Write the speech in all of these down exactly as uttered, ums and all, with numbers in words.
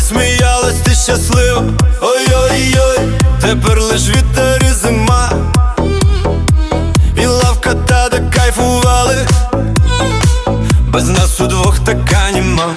сміялась, ти щаслива. Ой-ой-ой, тепер лиш вітер і зима. І лавка та де кайфували, без нас удвох така німа.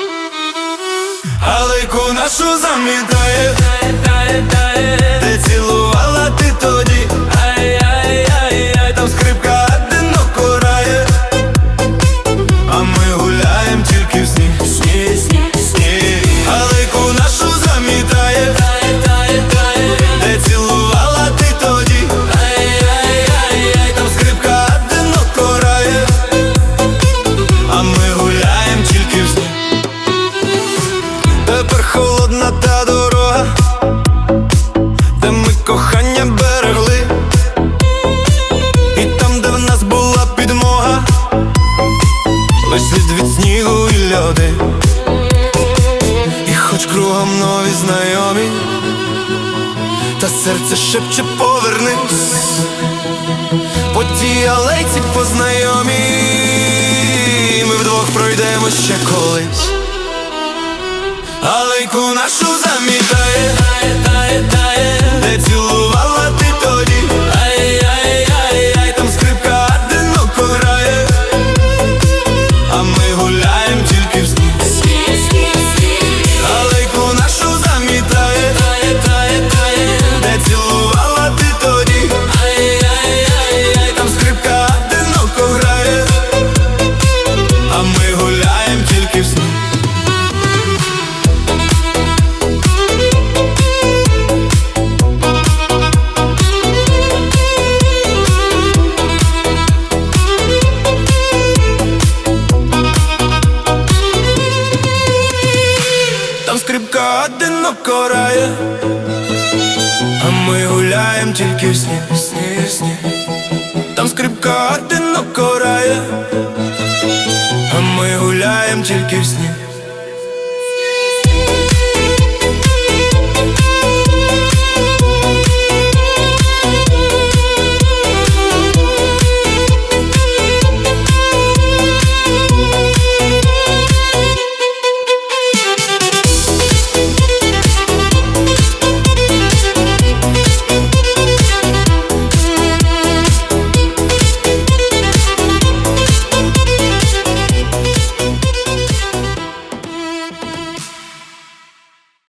Алейку нашу замітає, де цілувала ти тоді. Ай-яй-яй-яй, там скрипка одиноко грає, а ми гуляєм тільки в сніг. Сніг, сніг, сніг. Алейку нашу замітає, де цілувала ти тоді. Ай-яй-яй-яй, там скрипка одиноко грає, а ми гуляєм тільки в сніг. Тепер холодна та дорога, де ми кохання берегли, і там, де в нас була підмога, лиш слід від снігу і льоди. І хоч кругом нові знайомі, та серце шепче повернись. По тій алейці познайомі, ми вдвох пройдемо ще колись. Алейку нашу замітає, де цілувала ти тоді. Ай-яй-яй-яй, там скрипка одиноко грає, а ми гуляєм тільки в сніг. Алейку нашу замітає, де цілувала ти тоді. Ай-яй-яй-яй, там скрипка одиноко грає, а ми гуляєм тільки в сніг. Там скрипка одиноко грає, а ми гуляєм тільки в сніг. Сніг, сніг. Там скрипка одиноко грає, а ми гуляєм тільки в сніг.